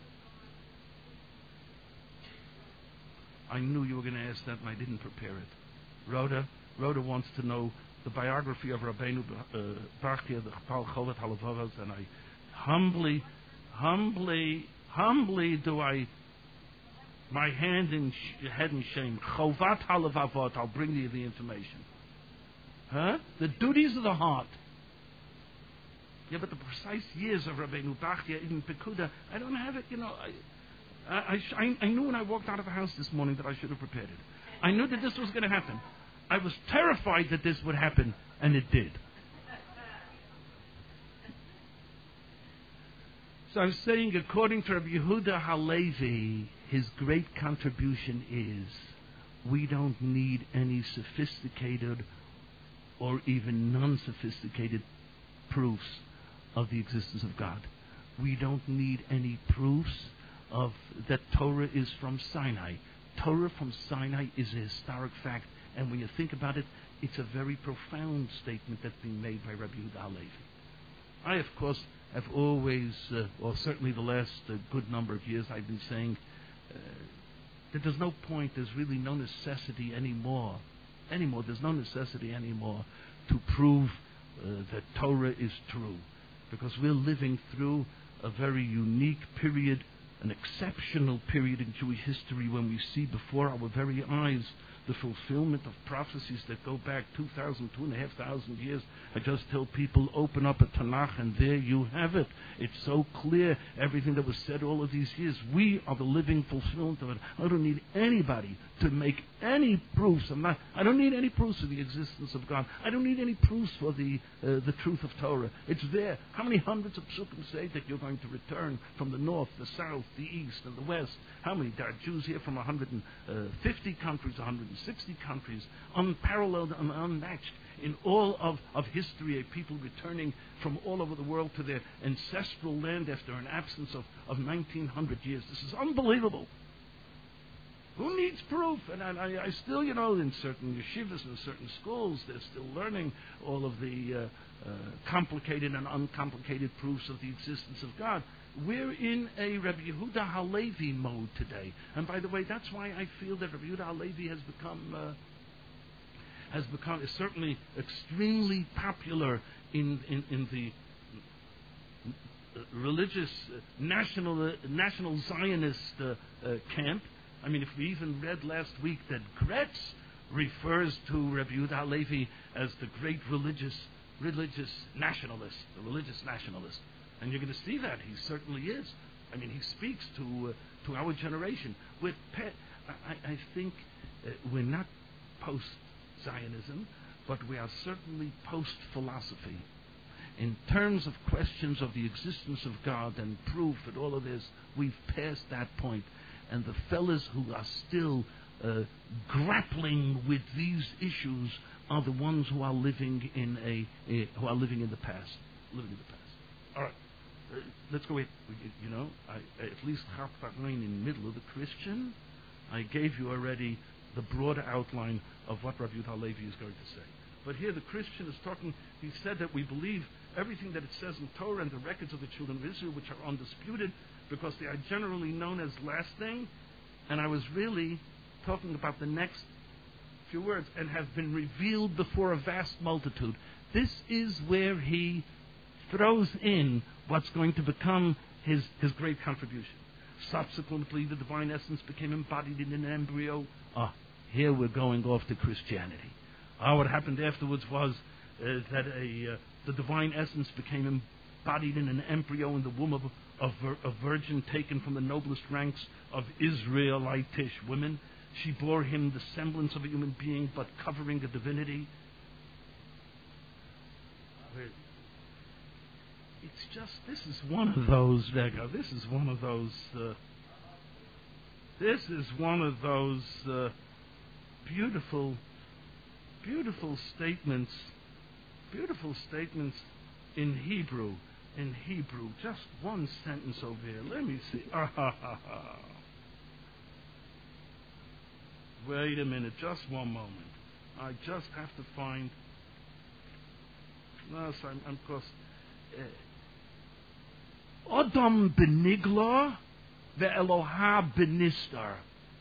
I knew you were going to ask that, and I didn't prepare it. Rhoda, Rhoda wants to know the biography of Rabbeinu uh, Bachya, the Chapal Chovat Halavavos, and I humbly, humbly, humbly do I, my hand in sh- head in shame, Chovat Halavavot, I'll bring you the information. Huh? The duties of the heart. Yeah, but the precise years of Rabbeinu Bachya in Pekuda, I don't have it, you know. I, I, I, I knew when I walked out of the house this morning that I should have prepared it. I knew that this was going to happen. I was terrified that this would happen, and it did. So I'm saying, according to Rabbi Yehuda Halevi, his great contribution is we don't need any sophisticated or even non-sophisticated proofs of the existence of God. We don't need any proofs of that Torah is from Sinai. Torah from Sinai is a historic fact, and when you think about it, it's a very profound statement that's being made by Rabbi Yehuda Halevi. I, of course, have always, uh, or certainly the last uh, good number of years, I've been saying uh, that there's no point, there's really no necessity anymore, anymore, there's no necessity anymore to prove uh, that Torah is true, because we're living through a very unique period, an exceptional period in Jewish history when we see before our very eyes the fulfillment of prophecies that go back two thousand, two and a half thousand years. I just tell people, open up a Tanakh and there you have it. It's so clear, everything that was said all of these years. We are the living fulfillment of it. I don't need anybody to make any proofs. I'm not, I don't need any proofs of the existence of God. I don't need any proofs for the uh, the truth of Torah. It's there. How many hundreds of psukim say that you're going to return from the north, the south, the east, and the west? How many? There are Jews here from one hundred fifty countries, one hundred sixty countries, unparalleled and unmatched in all of, of history, a people returning from all over the world to their ancestral land after an absence of, of nineteen hundred years. This is unbelievable. Who needs proof? And I, I still, you know, in certain yeshivas and certain schools, they're still learning all of the uh, uh, complicated and uncomplicated proofs of the existence of God. We're in a Rabbi Yehuda Halevi mode today. And by the way, that's why I feel that Rabbi Yehuda Halevi has become, uh, has become, is certainly extremely popular in, in, in the religious, uh, national, uh, national Zionist uh, uh, camp. I mean, if we even read last week that Gretz refers to Rabbi Yehuda Halevi as the great religious, religious nationalist, the religious nationalist. And you're going to see that. He certainly is. I mean, he speaks to uh, to our generation. With pe- I, I think uh, we're not post-Zionism, but we are certainly post-philosophy. In terms of questions of the existence of God and proof and all of this, we've passed that point. And the fellas who are still uh, grappling with these issues are the ones who are living in a, a who are living in the past. Living in the past. All right, uh, let's go ahead. You know, I, at least half in the middle of the Christian. I gave you already the broad outline of what Rabbi Yehuda Halevi is going to say. But here the Christian is talking, he said that we believe everything that it says in Torah and the records of the children of Israel, which are undisputed, because they are generally known as lasting. And I was really talking about the next few words, and have been revealed before a vast multitude. This is where he throws in what's going to become his, his great contribution. Subsequently, the divine essence became embodied in an embryo. Ah, here we're going off to Christianity. Ah, what happened afterwards was uh, that a uh, the divine essence became embodied in an embryo in the womb of a, a virgin taken from the noblest ranks of Israelitish women. She bore him the semblance of a human being, but covering a divinity. It's just, this is one of those, Vega, this is one of those, uh, this is one of those uh, beautiful, beautiful statements, beautiful statements in Hebrew, in Hebrew. Just one sentence over here. Let me see. Ah, ha, ha, ha. Wait a minute, just one moment. I just have to find. No, so I'm, I'm course. Adam benigla ve'Eloha benistar.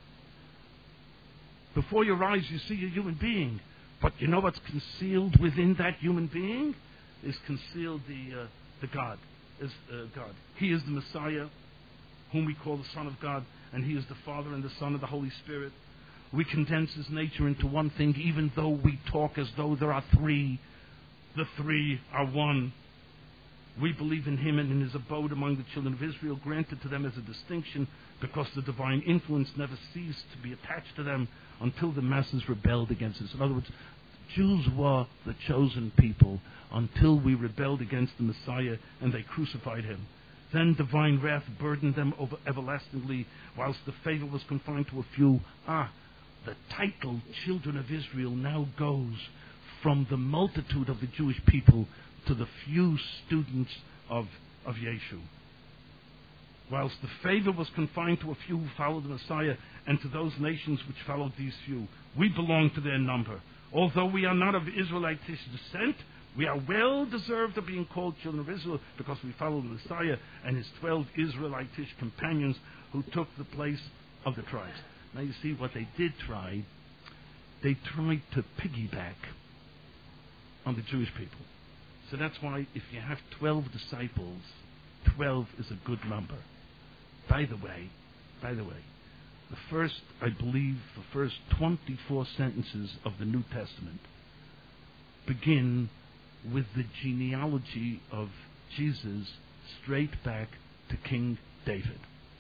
Before your eyes, you see a human being, but you know what's concealed within that human being is concealed the uh, the God. Is uh, God. He is the Messiah, whom we call the Son of God, and He is the Father and the Son of the Holy Spirit. We condense His nature into one thing, even though we talk as though there are three. The three are one. We believe in Him and in His abode among the children of Israel, granted to them as a distinction, because the divine influence never ceased to be attached to them until the masses rebelled against us. In other words, Jews were the chosen people until we rebelled against the Messiah and they crucified Him. Then divine wrath burdened them over everlastingly, whilst the favor was confined to a few. Ah, the title children of Israel now goes from the multitude of the Jewish people to the few students of, of Yeshu. Whilst the favor was confined to a few who followed the Messiah and to those nations which followed these few, we belong to their number. Although we are not of Israelitish descent, we are well deserved of being called children of Israel because we follow the Messiah and His twelve Israelitish companions who took the place of the tribes. Now you see what they did try. They tried to piggyback on the Jewish people. So that's why if you have twelve disciples, twelve is a good number. By the way, by the way, the first, I believe, the first twenty-four sentences of the New Testament begin with the genealogy of Jesus straight back to King David.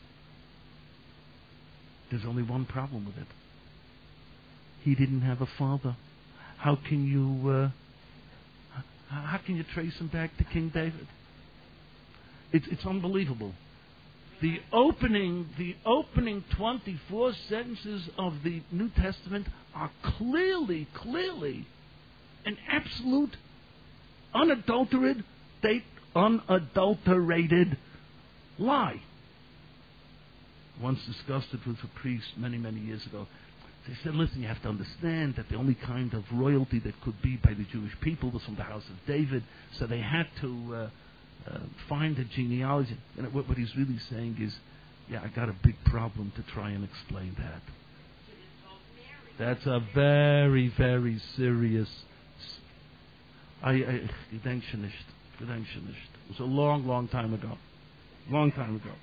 There's only one problem with it. He didn't have a father. How can you uh, how can you trace him back to King David? It's it's unbelievable. The opening the opening twenty-four sentences of the New Testament are clearly, clearly an absolute, unadulterated, unadulterated lie. Once discussed it with a priest many, many years ago. They said, listen, you have to understand that the only kind of royalty that could be by the Jewish people was from the house of David, so they had to uh, uh, find a genealogy. And what, what he's really saying is, yeah, I got a big problem to try and explain that. That's a very, very serious... I, I, Gedenkschnicht. Gedenkschnicht. It was a long, long time ago. Long time ago.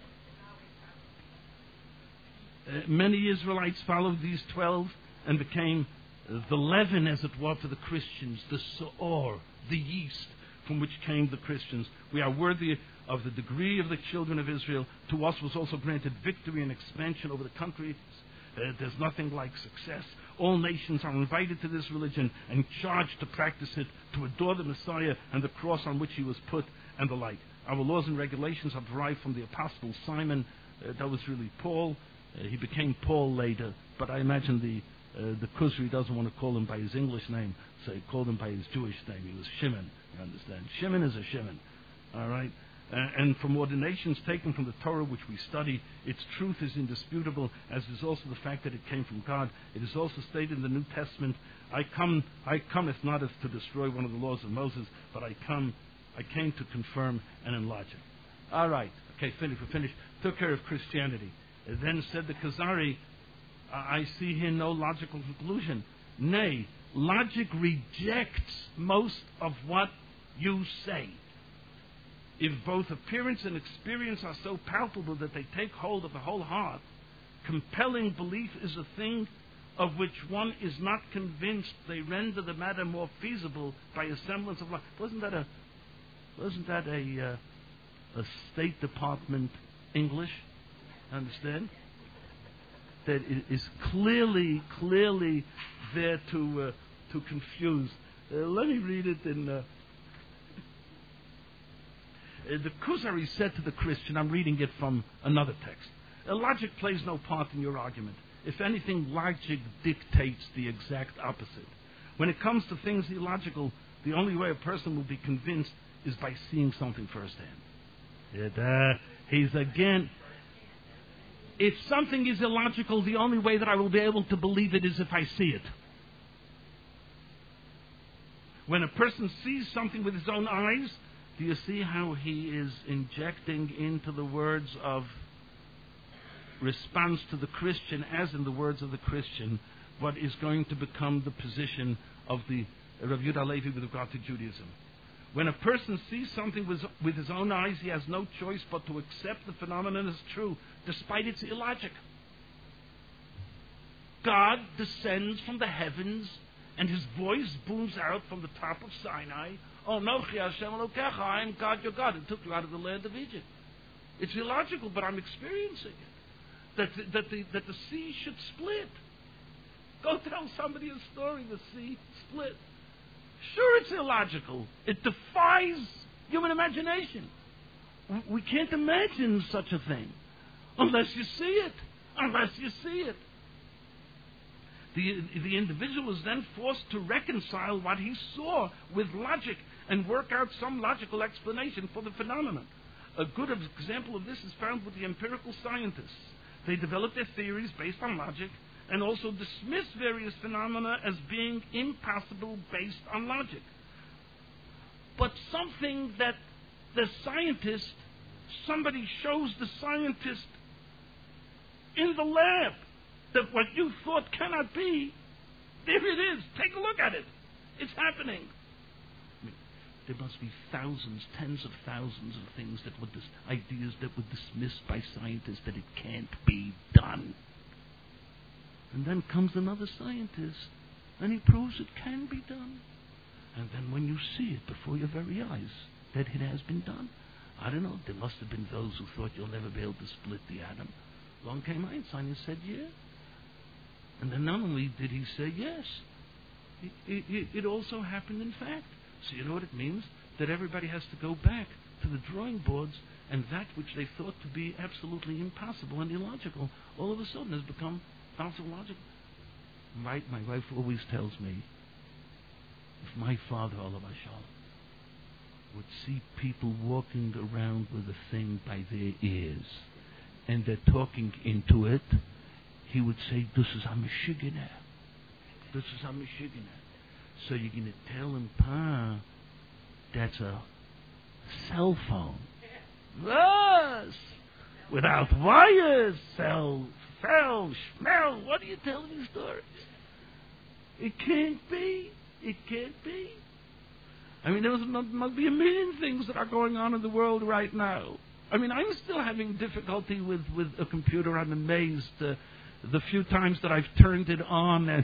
Uh, many Israelites followed these twelve and became uh, the leaven, as it were, for the Christians, the soor, the yeast from which came the Christians. We are worthy of the degree of the children of Israel. To us was also granted victory and expansion over the countries Uh, there's nothing like success. All nations are invited to this religion and charged to practice it, to adore the Messiah and the cross on which he was put, and the like. Our laws and regulations are derived from the Apostle Simon. Uh, that was really Paul. Uh, he became Paul later, but I imagine the uh, the Khuzri doesn't want to call him by his English name, so he called him by his Jewish name. He was Shimon, you understand? Shimon is a Shimon, all right? Uh, and from ordinations taken from the Torah which we study, its truth is indisputable, as is also the fact that it came from God. It is also stated in the New Testament, I come, I cometh not as to destroy one of the laws of Moses, but I come, I came to confirm and enlarge it. All right, okay, finished, we're finished. Took care of Christianity. And then said the Khazari, I see here no logical conclusion. Nay, logic rejects most of what you say. If both appearance and experience are so palpable that they take hold of the whole heart, compelling belief is a thing of which one is not convinced. They render the matter more feasible by a semblance of life. Wasn't that a, wasn't that a, uh, a State Department English? Understand? That it is clearly, clearly there to uh, to confuse. Uh, let me read it in. Uh, uh, the Khuzari said to the Christian, I'm reading it from another text. Uh, logic plays no part in your argument. If anything, logic dictates the exact opposite. When it comes to things illogical, the only way a person will be convinced is by seeing something firsthand. It, uh, he's again. If something is illogical, the only way that I will be able to believe it is if I see it. When a person sees something with his own eyes, do you see how he is injecting into the words of response to the Christian, as in the words of the Christian, what is going to become the position of the Rav Yehuda Halevi with regard to Judaism? When a person sees something with, with his own eyes, he has no choice but to accept the phenomenon as true, despite its illogic. God descends from the heavens, and his voice booms out from the top of Sinai, Oh, Nochi Hashem Elokecha, I am God your God, who took you out of the land of Egypt. It's illogical, but I'm experiencing it. That the, that the, that the sea should split. Go tell somebody a story, the sea split. Sure, it's illogical. It defies human imagination. We can't imagine such a thing unless you see it. Unless you see it. The, the individual is then forced to reconcile what he saw with logic and work out some logical explanation for the phenomenon. A good example of this is found with the empirical scientists. They develop their theories based on logic and also dismiss various phenomena as being impossible based on logic. But something that the scientist, somebody shows the scientist in the lab, that what you thought cannot be, there it is. Take a look at it. It's happening. I mean, there must be thousands, tens of thousands of things that were dis- ideas that were dismissed by scientists that it can't be done. And then comes another scientist, and he proves it can be done. And then when you see it before your very eyes, that it has been done, I don't know, there must have been those who thought you'll never be able to split the atom. Along came Einstein and said, yeah. And then not only did he say yes, it, it, it also happened in fact. So you know what it means? That everybody has to go back to the drawing boards, and that which they thought to be absolutely impossible and illogical, all of a sudden has become logical. My, my wife always tells me, if my father, Olav Ashal, would see people walking around with a thing by their ears, and they're talking into it, he would say, this is a Meshiggah. This is a Meshiggah. So you're going to tell him, Pa, that's a cell phone. Yes! Without wires, cell, cell, smell. What are you telling me stories? It can't be. It can't be. I mean, there was, must be a million things that are going on in the world right now. I mean, I'm still having difficulty with, with a computer. I'm amazed uh, the few times that I've turned it on and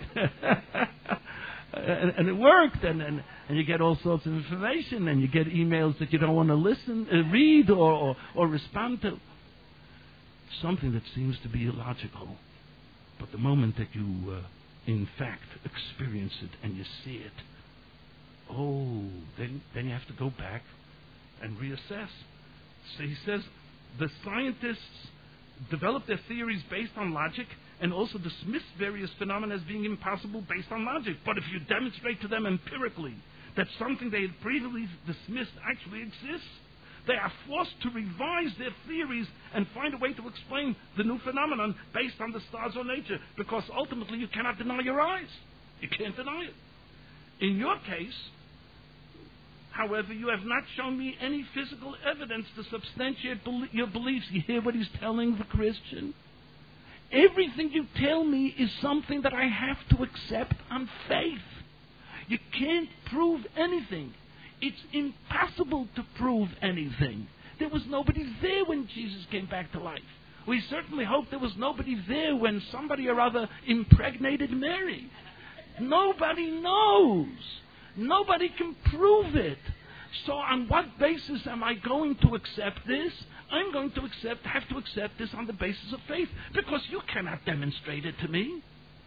and, and it worked, and, and, and you get all sorts of information, and you get emails that you don't want to listen, uh, read, or, or, or respond to. Something that seems to be illogical But the moment that you, uh, in fact, experience it and you see it, oh, then, then you have to go back and reassess. So he says the scientists develop their theories based on logic and also dismiss various phenomena as being impossible based on logic. But if you demonstrate to them empirically that something they had previously dismissed actually exists, they are forced to revise their theories and find a way to explain the new phenomenon based on the stars or nature, because ultimately you cannot deny your eyes. You can't deny it. In your case, however, you have not shown me any physical evidence to substantiate bel- your beliefs. You hear what he's telling the Christian? Everything you tell me is something that I have to accept on faith. You can't prove anything. It's impossible to prove anything. There was nobody there when Jesus came back to life. We certainly hope there was nobody there when somebody or other impregnated Mary. Nobody knows. Nobody can prove it. So on what basis am I going to accept this? I'm going to accept, have to accept this on the basis of faith, because you cannot demonstrate it to me.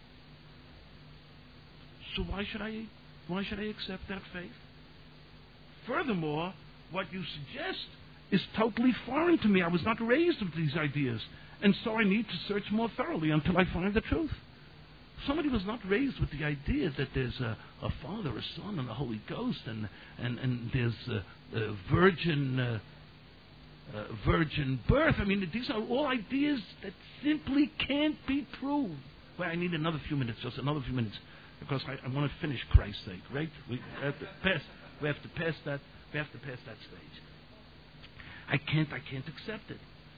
So why should I, why should I accept that faith? Furthermore, what you suggest is totally foreign to me. I was not raised with these ideas, and so I need to search more thoroughly until I find the truth. Somebody was not raised with the idea that there's a, a Father, a Son, and a Holy Ghost, and and, and there's a, a virgin uh, uh, virgin birth. I mean, these are all ideas that simply can't be proved. Well, I need another few minutes, just another few minutes, because I, I want to finish Christ's sake, right? We have to pass. We have to pass that. We have to pass that stage. I can't. I can't accept it.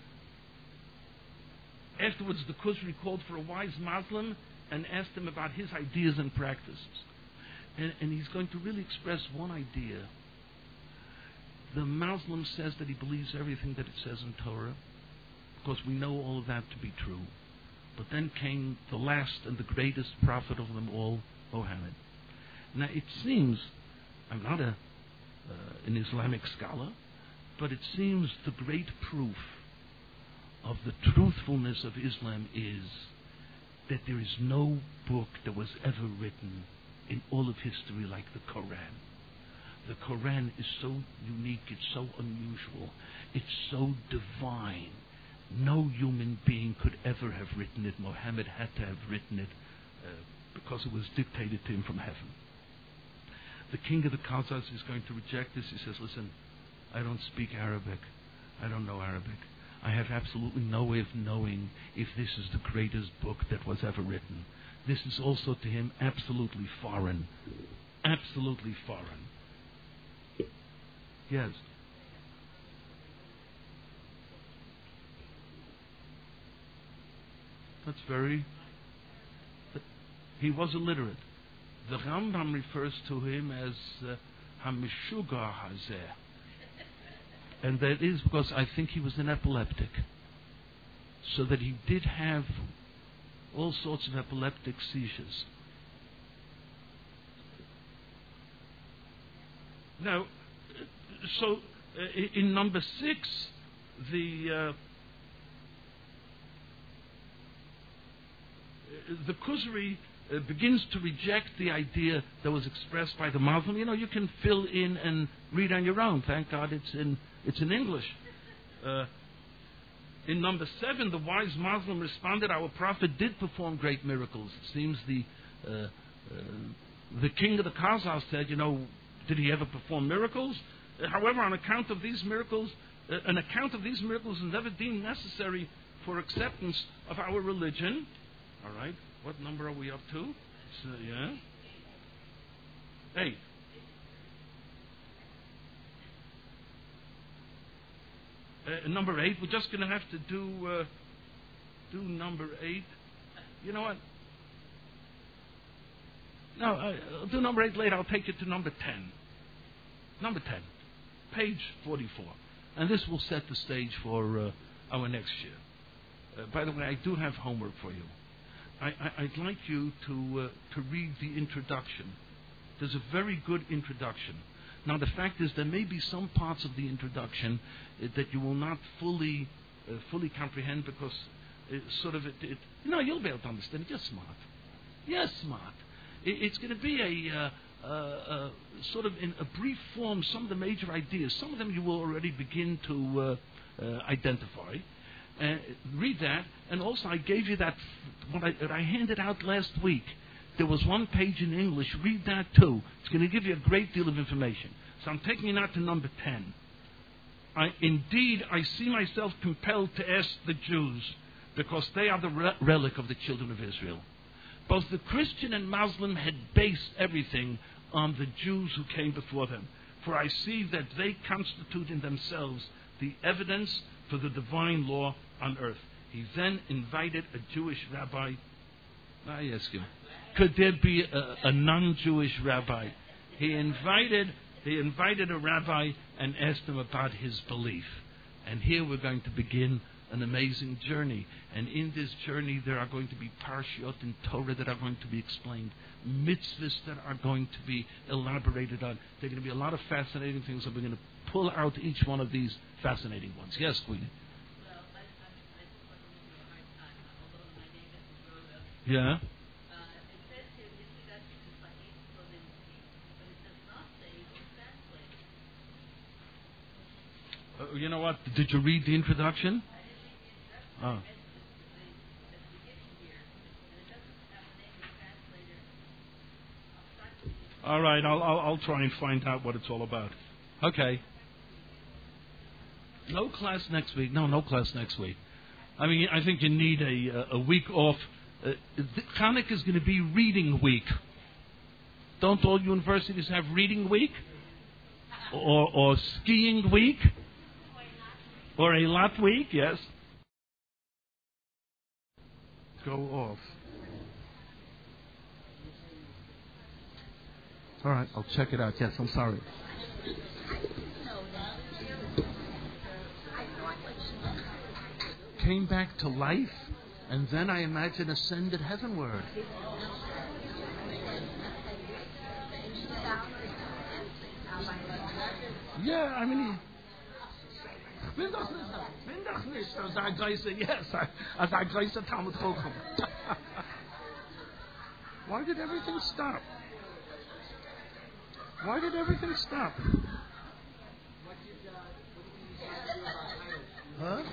Afterwards, the Khusri called for a wise Muslim and asked him about his ideas and practices. And, and he's going to really express one idea. The Muslim says that he believes everything that it says in Torah, because we know all of that to be true. But then came the last and the greatest prophet of them all, Muhammad. Now it seems, I'm not a, uh, an Islamic scholar, but it seems the great proof of the truthfulness of Islam is that there is no book that was ever written in all of history like the Quran. The Quran is so unique, it's so unusual, it's so divine. No human being could ever have written it. Muhammad had to have written it uh, because it was dictated to him from heaven. The king of the Khazars is going to reject this. He says, listen, I don't speak Arabic. I don't know Arabic. I have absolutely no way of knowing if this is the greatest book that was ever written. This is also to him absolutely foreign. Absolutely foreign. Yes. That's very... He was illiterate. The Rambam refers to him as Hamishuga uh, Hazeh. And that is because I think he was an epileptic. So that he did have all sorts of epileptic seizures. Now, so uh, in number six, the... Uh, the Khusri uh, begins to reject the idea that was expressed by the Muslim. You know, you can fill in and read on your own. Thank God it's in it's in English. Uh, in number seven, the wise Muslim responded, our prophet did perform great miracles. It seems the uh, uh, the king of the Khazars said, you know, did he ever perform miracles? Uh, however, on account of these miracles, uh, an account of these miracles is never deemed necessary for acceptance of our religion. All right. What number are we up to? So, yeah. Eight. Uh, number eight. We're just going to have to do uh, do number eight. You know what? No, uh, I'll do number eight later. I'll take you to number ten. Number ten, page forty-four, and this will set the stage for uh, our next year. Uh, by the way, I do have homework for you. I, I, I'd like you to uh, to read the introduction. There's a very good introduction. Now, the fact is, there may be some parts of the introduction uh, that you will not fully uh, fully comprehend, because uh, sort of, it, it, no, you'll be able to understand it. You're smart. You're smart. It, it's going to be a, uh, uh, uh, sort of in a brief form, some of the major ideas. Some of them you will already begin to uh, uh, identify. Uh, read that, and also I gave you that, what I, that I handed out last week. There was one page in English. Read that too. It's going to give you a great deal of information. So I'm taking you now to number ten. I, indeed, I see myself compelled to ask the Jews, because they are the re- relic of the children of Israel. Both the Christian and Muslim had based everything on the Jews who came before them. For I see that they constitute in themselves the evidence for the divine law on earth. He then invited a Jewish rabbi. I ask you, could there be a, a non-Jewish rabbi? He invited, he invited a rabbi and asked him about his belief. And here we're going to begin an amazing journey. And in this journey there are going to be parshiot in Torah that are going to be explained, mitzvahs that are going to be elaborated on. There are going to be a lot of fascinating things, and we're going to pull out each one of these fascinating ones. Yes, Queenie? Well, I, I, I just want to give you a hard time. Although my name isn't Rhoda. Yeah? Uh, it says here, introduction to Sahih Levinsky, but it does not say it was translated. Uh, you know what? Did you read the introduction? I didn't read the introduction. Oh. I read the, the, at the beginning here, and it doesn't have the name of the translator. I'll try to All right, I'll, I'll I'll try and find out what it's all about. Okay. No class next week. No, no class next week. I mean, I think you need a a week off. Uh, Hanukkah is going to be reading week. Don't all universities have reading week? Or or skiing week? Or a lot week? Yes. Go off. All right, I'll check it out. Yes, I'm sorry. Came back to life, and then I imagine ascended heavenward. Yeah, I mean, he, bin doch nicht, bin doch nicht, als ein Geister, yes, als ein Geister Talmud Chochem. Why did everything stop? Why did everything stop? Huh?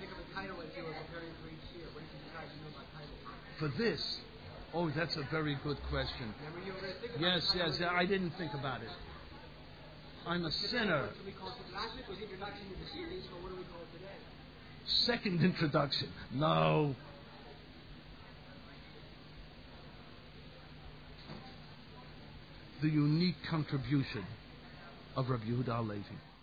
For this? Oh, that's a very good question. Yes, yes, I didn't think about it. I'm a sinner. Second introduction. No. The unique contribution of Rabbi Yehuda Halevi.